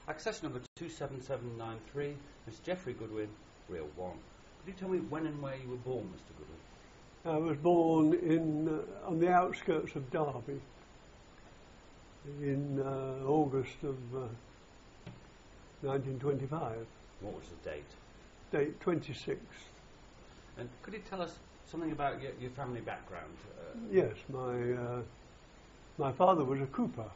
Access number 27793, Mr. Geoffrey Goodwin, Real 1. Could you tell me when and where you were born, Mr. Goodwin? I was born on the outskirts of Derby in August of 1925. What was the date? Date 26th. And could you tell us something about your family background? Yes, my father was a cooper.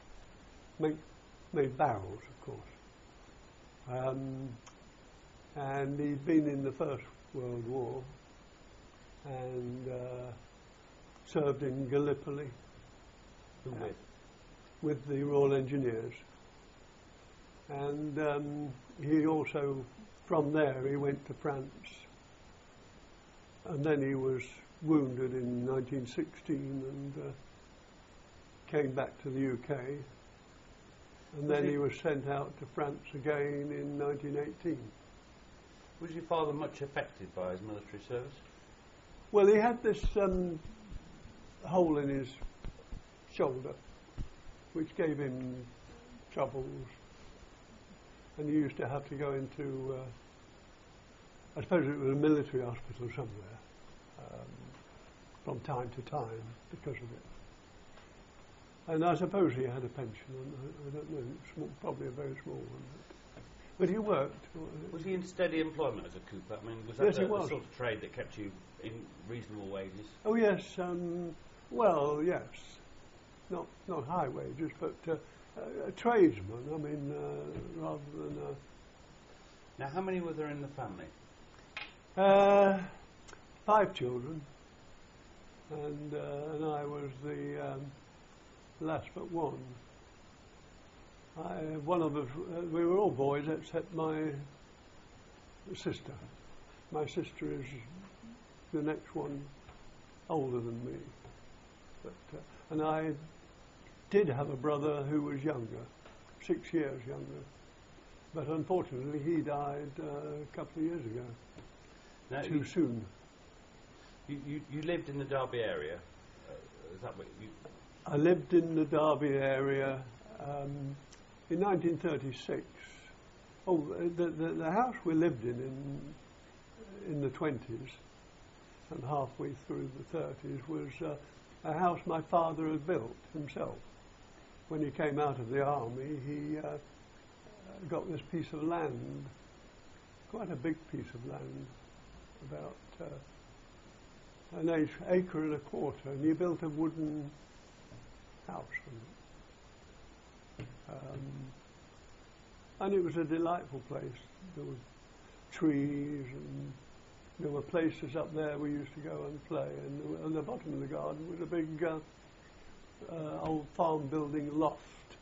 Made barrels, of course. And he'd been in the First World War and served in Gallipoli with the Royal Engineers. And he also, from there, he went to France. And then he was wounded in 1916 and came back to the UK. And then he was sent out to France again in 1918. Was your father much affected by his military service? Well, he had this hole in his shoulder, which gave him troubles. And he used to have to go into, I suppose it was a military hospital somewhere, from time to time because of it. And I suppose he had a pension, I don't know, probably a very small one. But he worked. Was he in steady employment as a cooper? I mean, was that Yes, the he was. sort of trade that kept you in reasonable wages? Oh yes, well yes, not high wages, but a tradesman. I mean, rather than. Now, how many were there in the family? 5 children, and I was the last but one. One of us, we were all boys except my sister. My sister is the next one older than me. But, and I did have a brother who was younger, 6 years younger. But unfortunately he died a couple of years ago, now too soon. You lived in the Derby area? Is that what you... I lived in the Derby area in 1936. Oh, the house we lived in the 20s and halfway through the 30s was a house my father had built himself. When he came out of the army, he got this piece of land, quite a big piece of land, about an acre and a quarter, and he built a wooden house on it. And it was a delightful place. There were trees and there were places up there we used to go and play, and at the bottom of the garden was a big old farm building loft.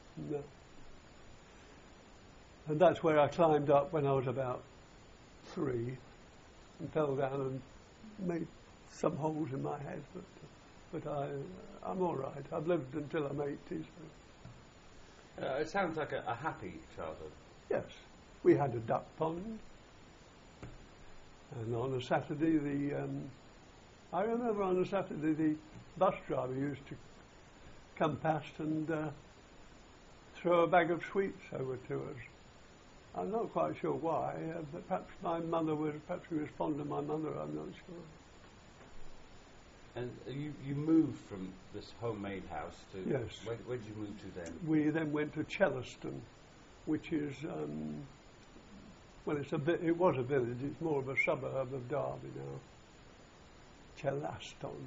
And that's where I climbed up when I was about 3 and fell down and made some holes in my head, but I'm all right. I've lived until I'm 80. So. It sounds like a happy childhood. Yes, we had a duck pond, and on a Saturday I remember on a Saturday the bus driver used to come past and throw a bag of sweets over to us. I'm not quite sure why, but perhaps he was fond of my mother, I'm not sure. And you moved from this homemade house to... Yes. Where did you move to then? We then went to Chellaston, which is, well, it was a village, it's more of a suburb of Derby now. Chellaston.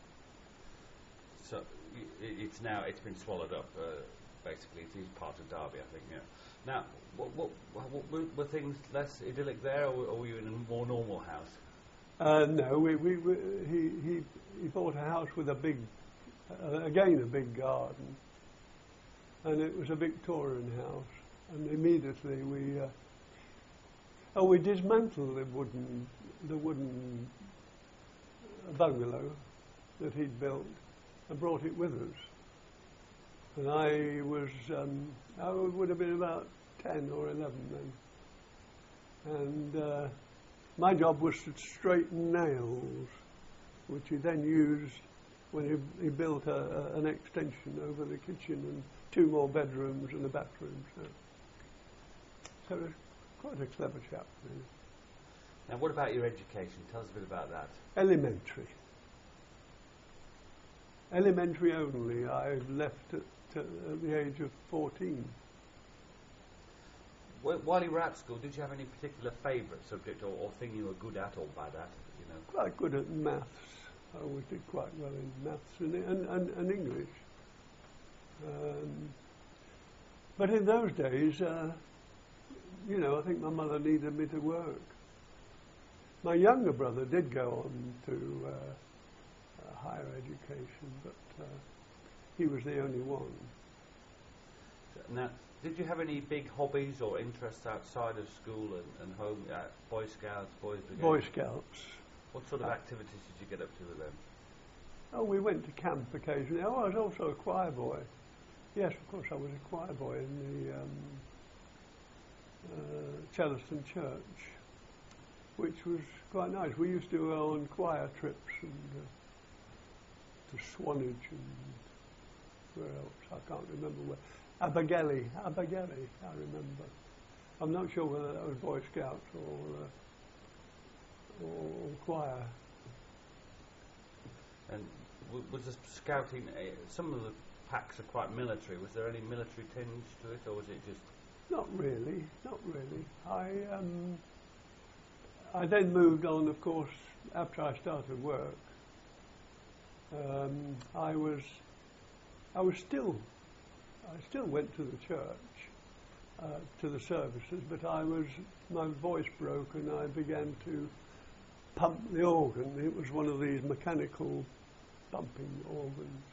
So it's been swallowed up, basically. It is part of Derby, I think, yeah. Now, what were things less idyllic there, or were you in a more normal house? No, he bought a house with a big big garden, and it was a Victorian house. And immediately we dismantled the wooden bungalow that he'd built and brought it with us. And I would have been about 10 or 11 then, and my job was to straighten nails, which he then used when he built an extension over the kitchen and 2 more bedrooms and a bathroom. So. So he was quite a clever chap, really. Now, what about your education? Tell us a bit about that. Elementary. Elementary only. I left at the age of 14. While you were at school, did you have any particular favourite subject or thing you were good at or bad at? You know, Quite good at maths. I always did quite well in maths and English. But in those days, you know, I think my mother needed me to work. My younger brother did go on to higher education, but he was the only one. Now, did you have any big hobbies or interests outside of school and home? Boy Scouts, Boys Brigade? Boy Scouts. What sort of activities did you get up to with them? Oh, we went to camp occasionally. Oh, I was also a choir boy. Yes, of course, I was a choir boy in the Chellaston Church, which was quite nice. We used to go on choir trips and to Swanage and where else? I can't remember where. Abergele, I remember. I'm not sure whether that was Boy Scouts or choir. And was the scouting, some of the packs are quite military, was there any military tinge to it, or was it just... Not really. I then moved on, of course, after I started work. I still went to the church, to the services, but my voice broke and I began to pump the organ. It was one of these mechanical pumping organs.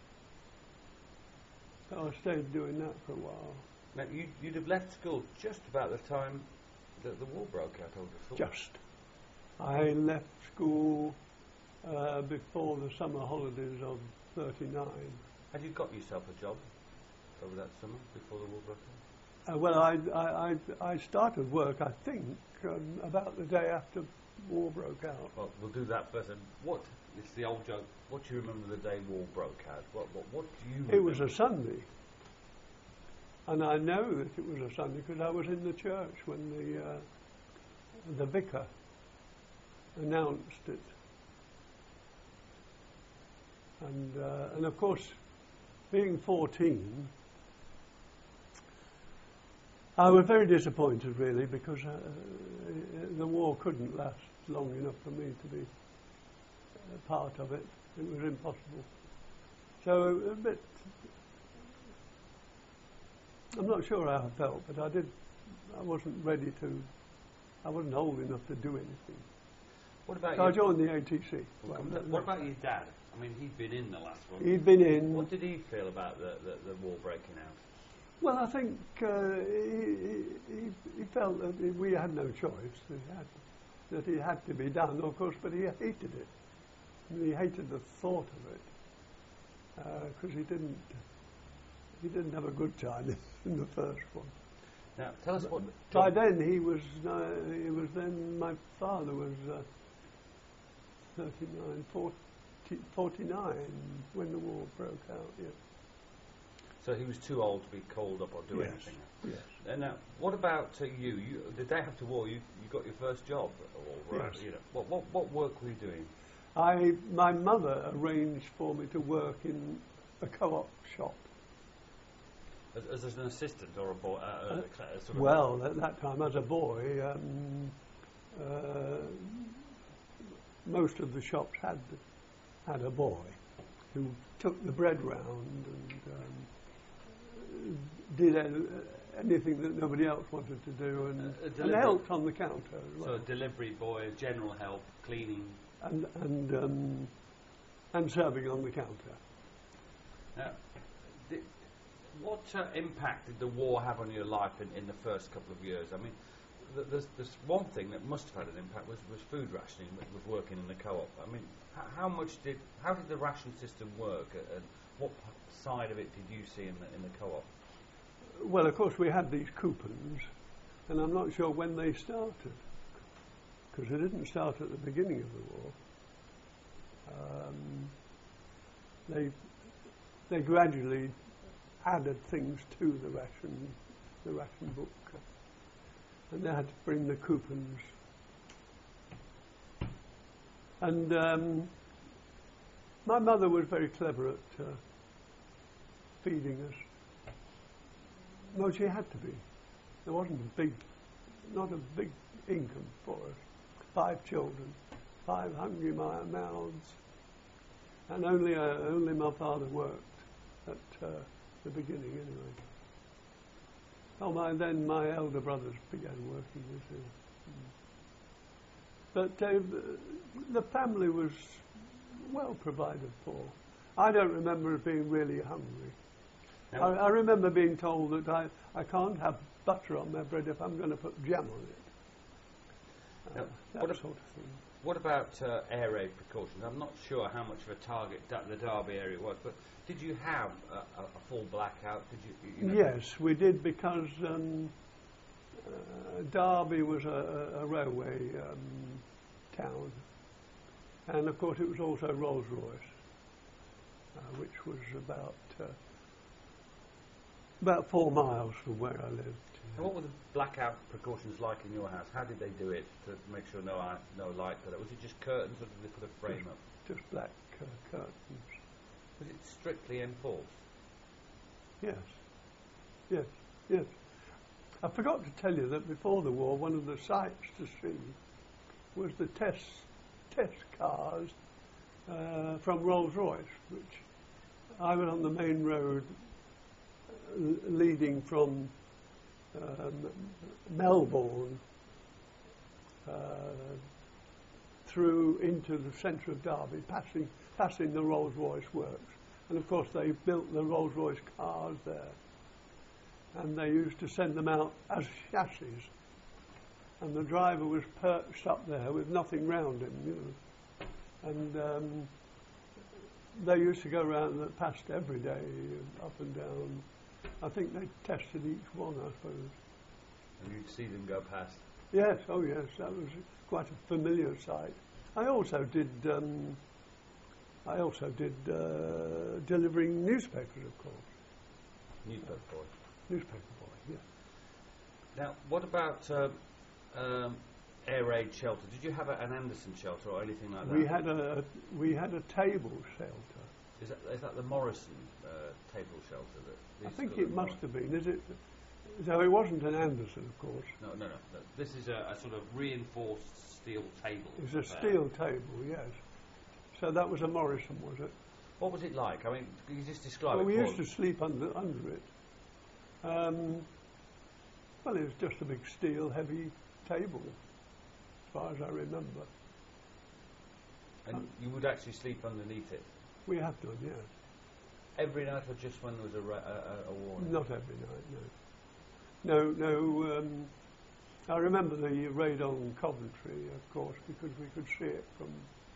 So I stayed doing that for a while. Now, you'd have left school just about the time that the war broke out, I would have thought. Just. I left school before the summer holidays of 39. Had you got yourself a job over that summer before the war broke out? Well, I started work, I think, about the day after war broke out. Well, we'll do that first. And it's the old joke, what do you remember the day war broke out? What do you remember? It was a Sunday. And I know that it was a Sunday because I was in the church when the vicar announced it. And of course, being 14, I was very disappointed, really, because the war couldn't last long enough for me to be part of it. It was impossible. So a bit, I'm not sure how I felt, but I wasn't old enough to do anything. What about so I joined the ATC. What about your dad? I mean, he'd been in the last one. He'd been in. What did he feel about the war breaking out? Well, I think he felt that we had no choice, that it had to be done, of course, but he hated it. He hated the thought of it, because he didn't have a good time in the first one. Now, tell us what... By then, my father was 49 when the war broke out, yeah. So he was too old to be called up or do anything. Yes. And now, what about you? The day after war, you got your first job, or yes. You know, what work were you doing? My mother arranged for me to work in a co-op shop. As an assistant or a boy? Well, at that time, as a boy, most of the shops had a boy who took the bread round and did anything that nobody else wanted to do, and helped on the counter as well. So a delivery boy, general help, cleaning, and serving on the counter. Now, what impact did the war have on your life in the first couple of years? I mean, there's one thing that must have had an impact was food rationing with working in the co-op. I mean, how did the ration system work, and what side of it did you see in the co-op? Well, of course, we had these coupons, and I'm not sure when they started, because they didn't start at the beginning of the war. They gradually added things to the ration book. and they had to bring the coupons. And my mother was very clever at feeding us. Well, she had to be. There wasn't not a big income for us. 5 children, 5 hungry mouths, and only my father worked at the beginning anyway. Oh, then my elder brothers began working with him. But the family was well provided for. I don't remember being really hungry. Now, I remember being told that I can't have butter on my bread if I'm going to put jam on it. That sort of thing. what about air raid precautions? I'm not sure how much of a target the Derby area was, but did you have a full blackout? Did you Yes, we did, because Derby was a railway town, and of course it was also Rolls-Royce, which was about 4 miles from where I lived. And what were the blackout precautions like in your house? How did they do it to make sure no light got out? Was it just curtains, or did they put a frame up? Just black curtains. Was it strictly enforced? Yes. I forgot to tell you that before the war, one of the sights to see was the test cars from Rolls-Royce, which I was on the main road leading from Melbourne through into the centre of Derby, passing the Rolls-Royce works. And of course they built the Rolls-Royce cars there, and they used to send them out as chassis, and the driver was perched up there with nothing round him, and they used to go around and passed every day, up and down. I think they tested each one, I suppose. And you'd see them go past? Yes, oh yes, that was quite a familiar sight. I also did delivering newspapers, of course. Newspaper boy. Newspaper boy, yeah. Now, what about air raid shelter? Did you have an Anderson shelter or anything like that? We had a table shelter. Is that the Morrison table shelter? I think it must have been. Is it? So it wasn't an Anderson, of course. No. This is a sort of reinforced steel table. It's a steel table, yes. So that was a Morrison, was it? What was it like? I mean, can you just describe it? Well, we used to sleep under it. Well, it was just a big steel, heavy table, as far as I remember. And you would actually sleep underneath it? We have done, yes. Every night, or just when there was a warning? Not every night, no. No. I remember the raid on Coventry, of course, because we could see it from.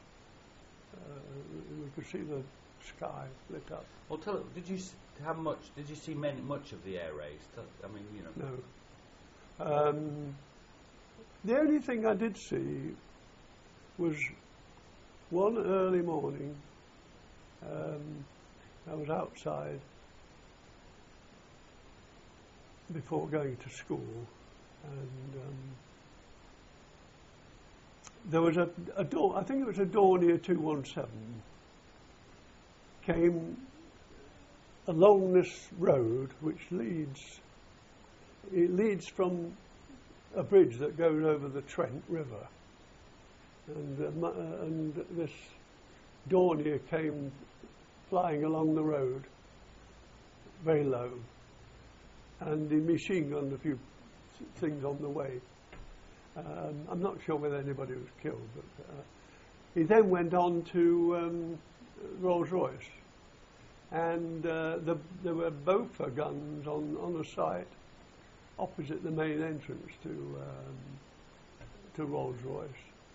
We could see the sky lit up. Well, did you see much of the air raids? I mean, No. The only thing I did see was one early morning. I was outside before going to school, and there was a door, I think it was a Dornier 217, came along this road which leads from a bridge that goes over the Trent River, and this Dornier came flying along the road very low, and he machine gunned a few things on the way. I'm not sure whether anybody was killed, but he then went on to Rolls-Royce, and there were Bofor guns on a site opposite the main entrance to Rolls-Royce,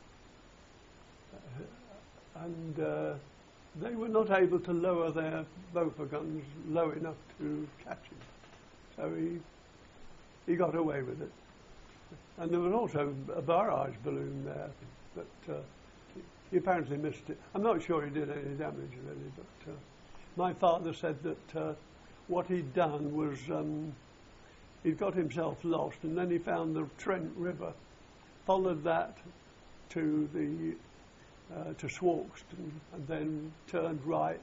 and they were not able to lower their Bofor guns low enough to catch him, so he got away with it. And there was also a barrage balloon there, but he apparently missed it. I'm not sure he did any damage really, but my father said that what he'd done was He'd got himself lost, and then he found the Trent River, followed that to the to Swarkston, and then turned right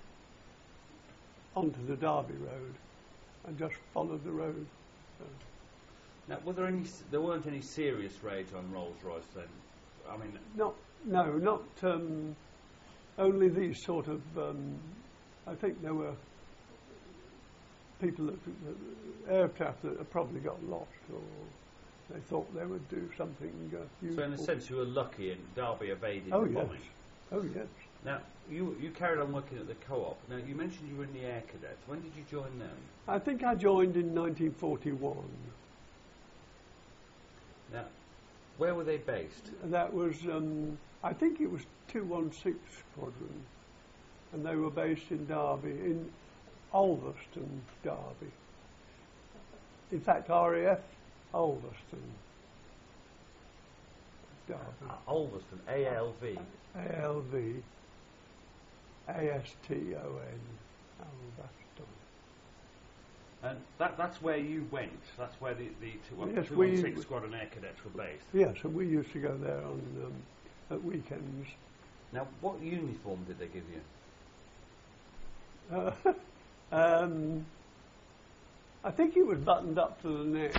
onto the Derby Road, and just followed the road. Now, there weren't any serious raids on Rolls-Royce then? I mean, not only these sort of. I think there were people aircraft that had probably got lost, or they thought they would do something useful. So in a sense you were lucky and Derby evaded the bombing. Oh yes. Now, you carried on working at the Co-op. Now, you mentioned you were in the Air Cadets. When did you join them? I think I joined in 1941. Now, where were they based? That was, I think it was 216 Squadron, and they were based in Derby, in Ulverston, Derby. In fact, RAF Ulverston, Derby. Ulverston, A-L-V. A-L-V, A-S-T-O-N, Ulverston. And that's where you went. That's where the 216 Squadron Air Cadets were based. Yes, and we used to go there on at weekends. Now, what uniform did they give you? I think it was buttoned up to the neck.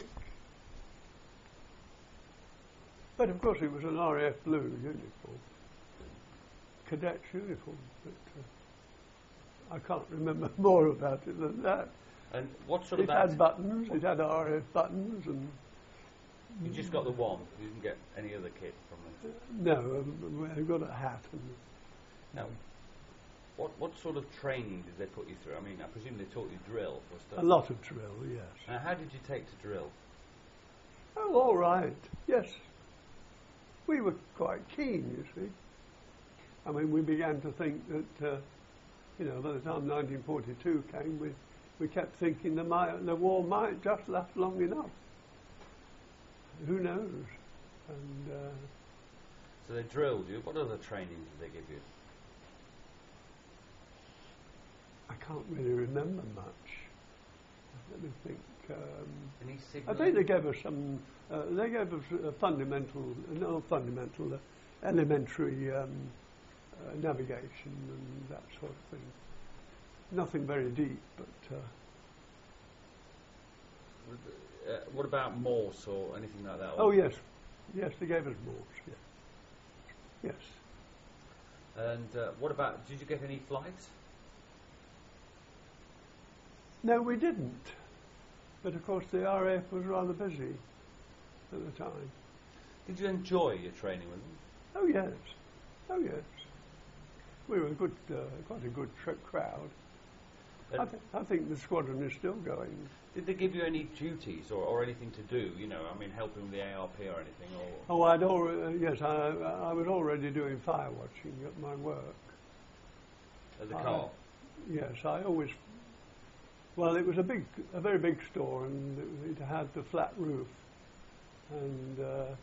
But of course it was an RAF blue uniform. Cadet's uniform. But I can't remember more about it than that. And what sort of It had buttons, it had RAF buttons, and... You just got the one, you didn't get any other kit from them? No, I got a hat. And now, what sort of training did they put you through? I mean, I presume they taught you drill for stuff. a lot of drill, yes. Now, how did you take to drill? Oh, all right, yes. We were quite keen, you see. I mean, we began to think that, by the time 1942 came, we kept thinking the war might just last long enough. Who knows? And so they drilled you. What other training did they give you? I can't really remember much. Let me think. Any I think they gave us some. They gave us elementary navigation and that sort of thing. Nothing very deep, but. What about Morse or anything like that? Oh yes, they gave us Morse. Yes. And what about? Did you get any flights? No, we didn't. But of course, the RAF was rather busy at the time. Did you enjoy your training with them? Oh yes. We were quite a good crowd. I think the squadron is still going. Did they give you any duties or anything to do? Helping with the ARP or anything? Or? Oh, I was already doing fire watching at my work. At the Co-op? Yes, I always. Well, it was a very big store, and it had the flat roof, and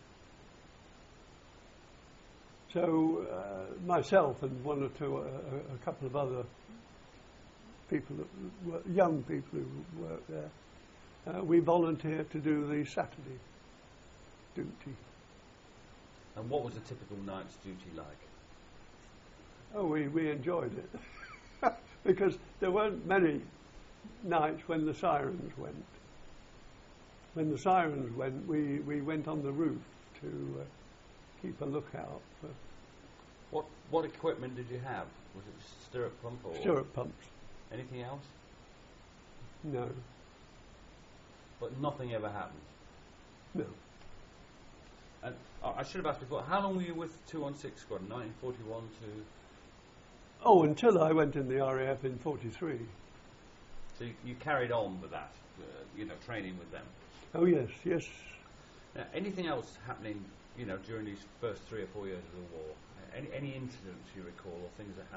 so myself and one or two, a couple of other people young people who worked there, we volunteered to do the Saturday duty. And what was a typical night's duty like? Oh, we enjoyed it because there weren't many nights when the sirens went. When the sirens went, we went on the roof to keep a lookout for. What equipment did you have? Was it stirrup pump or stirrup pumps? Anything else? No. But nothing ever happened? No. And I should have asked before, how long were you with 216 Squadron, 1941 to... Oh, until I went in the RAF in 43. So you carried on with that, training with them? Oh, yes. Now, anything else happening, during these first 3 or 4 years of the war? Any incidents you recall or things that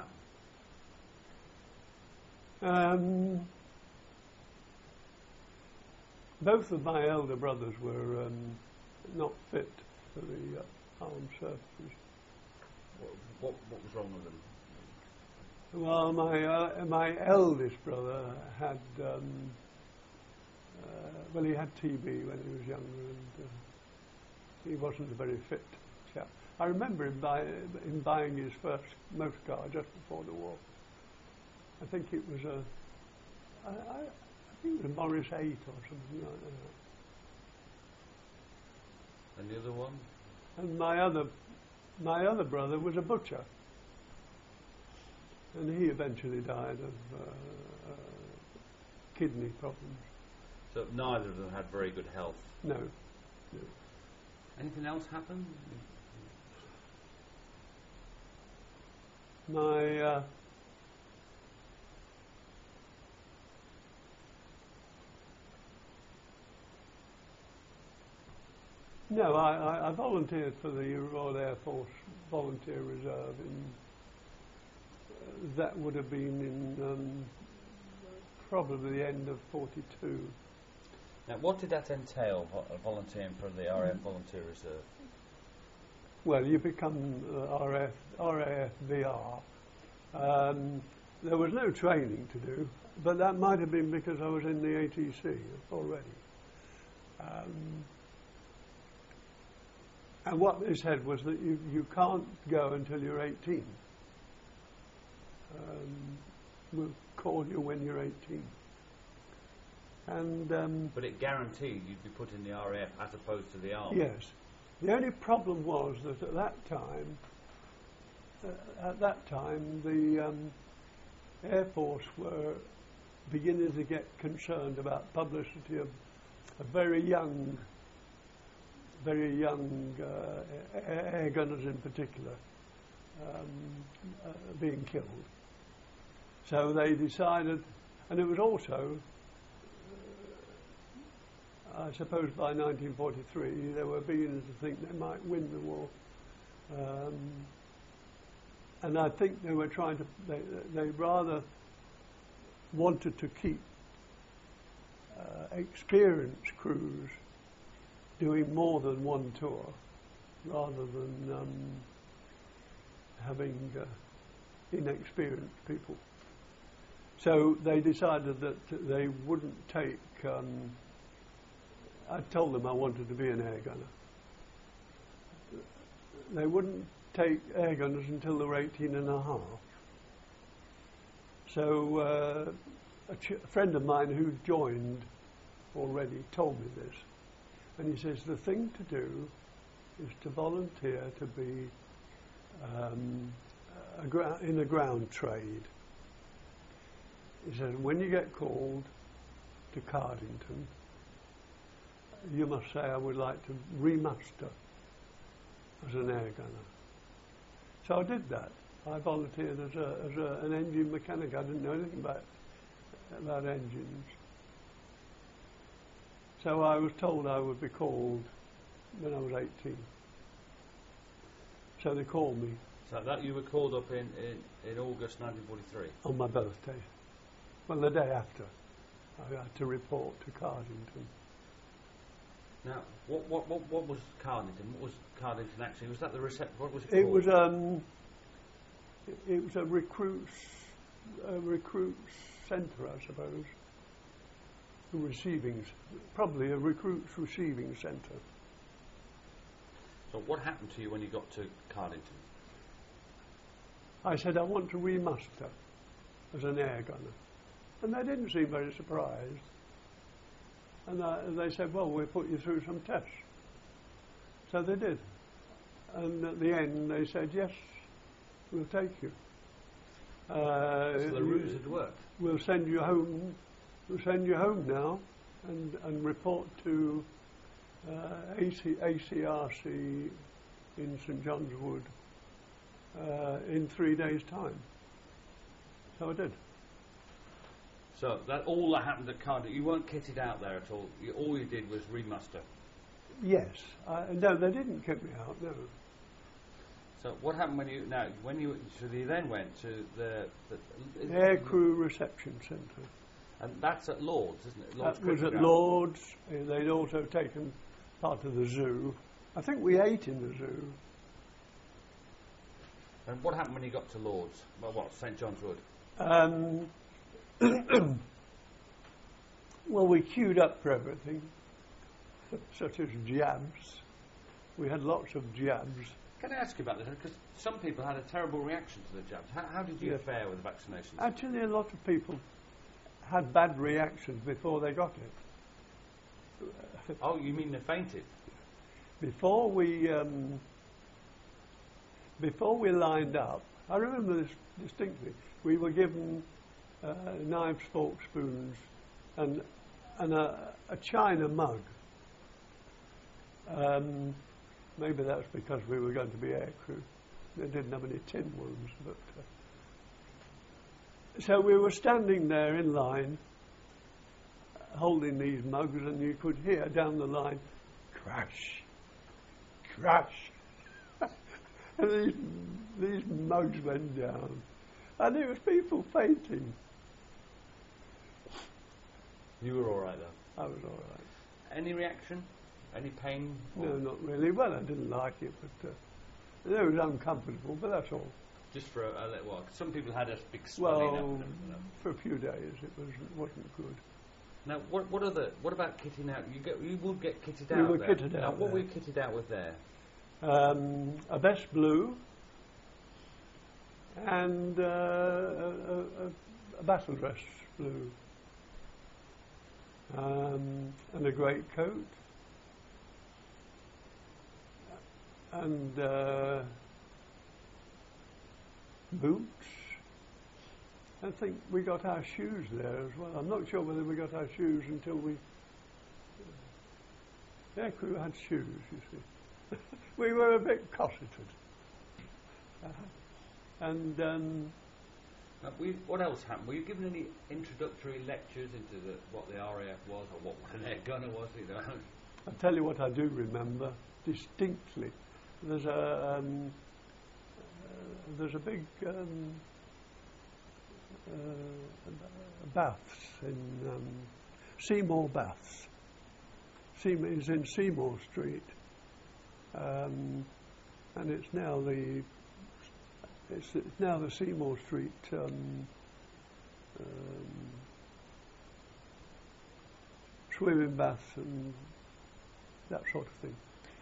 happened? Both of my elder brothers were not fit for the armed services. What was wrong with them? Well, my eldest brother had Well, he had TB when he was younger, and he wasn't a very fit chap. I remember him buying his first motor car just before the war. I think it was I think it was a Morris 8 or something like that. And the other one? And my other brother was a butcher, and he eventually died of kidney problems. So neither of them had very good health. No. Anything else happen? My no, I volunteered for the Royal Air Force Volunteer Reserve that would have been in probably the end of 42. Now, what did that entail, volunteering for the RAF Volunteer Reserve? Well, you become RAFVR. There was no training to do, but that might have been because I was in the ATC already. And what they said was that you can't go until you're 18. We'll call you when you're 18. And but it guaranteed you'd be put in the RAF as opposed to the Army. Yes. The only problem was that at that time, the Air Force were beginning to get concerned about publicity of a very young air gunners in particular being killed. So they decided, and it was also, I suppose by 1943, they were beginning to think they might win the war. And I think they were trying to, they rather wanted to keep experienced crews doing more than one tour, rather than having inexperienced people. So they decided that they wouldn't take, I told them I wanted to be an air gunner. They wouldn't take air gunners until they were 18 and a half. So a friend of mine who joined already told me this. And he says, the thing to do is to volunteer to be in a ground trade. He said, when you get called to Cardington, you must say, I would like to remuster as an air gunner. So I did that. I volunteered as an engine mechanic. I didn't know anything about engines. So I was told I would be called when I was 18. So they called me. So that you were called up in August 1943? On my birthday. Well, the day after. I had to report to Cardington. Now, what was Cardington? What was Cardington actually? Was that the reception? What was it called? It was a recruits centre, I suppose. Probably a recruits receiving centre. So what happened to you when you got to Cardington? I said I want to remuster as an air gunner, and they didn't seem very surprised. And they said, well, we'll put you through some tests. So they did. And at the end, they said, yes, we'll take you. So the ruse had worked. We'll send you home. We'll send you home now, and report to ACRC in St John's Wood in 3 days' time. So I did. So all that happened at Cardington. You weren't kitted out there at all. All you did was remuster. Yes. No, they didn't kick me out. No. So what happened when you then went to the Air Crew Reception Centre. And that's at Lord's, isn't it? Lord's that was at Lord's. They'd also taken part of the zoo. I think we ate in the zoo. And what happened when you got to Lord's? Well, what, St John's Wood? Well, we queued up for everything, such as jabs. We had lots of jabs. Can I ask you about this? Because some people had a terrible reaction to the jabs. How did you fare with the vaccinations? Actually, a lot of people had bad reactions before they got it. Oh, you mean they fainted? Before we lined up, I remember this distinctly. We were given knives, forks, spoons, and a china mug. Maybe that's because we were going to be aircrew. They didn't have any tin ones, but so we were standing there in line, holding these mugs, and you could hear down the line, crash, crash, and these mugs went down, and there was people fainting. You were all right though. I was all right. Any reaction? Any pain? No, not really. Well, I didn't like it, but it was uncomfortable, but that's all. Just for a little while. Some people had a big swelling Well, up. for a few days it wasn't good. Now, what about kitting out? You would get kitted We out were there. kitted Now, out what there. were you kitted out with there? A vest blue and a battle dress blue and a great coat and boots. I think we got our shoes there as well. I'm not sure whether we got our shoes until we... aircrew had shoes, you see. We were a bit cosseted. What else happened? Were you given any introductory lectures into what the RAF was or what an air gunner was? You know? I'll tell you what I do remember distinctly. There's a big baths in Seymour Baths. Is in Seymour Street, and it's now the Seymour Street swimming baths and that sort of thing.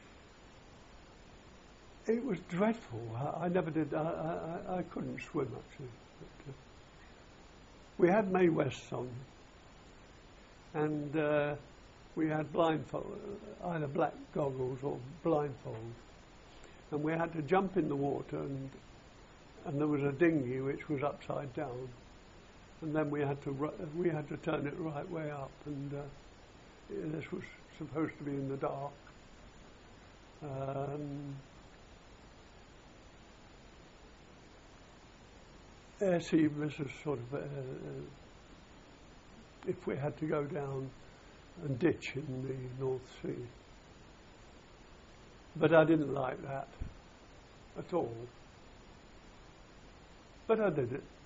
It was dreadful. I never did. I couldn't swim actually. But, we had Mae Wests on, and we had blindfold, either black goggles or blindfold, and we had to jump in the water, and there was a dinghy which was upside down, and then we had to turn it right way up, and this was supposed to be in the dark. This is sort of if we had to go down and ditch in the North Sea. But I didn't like that at all. But I did it.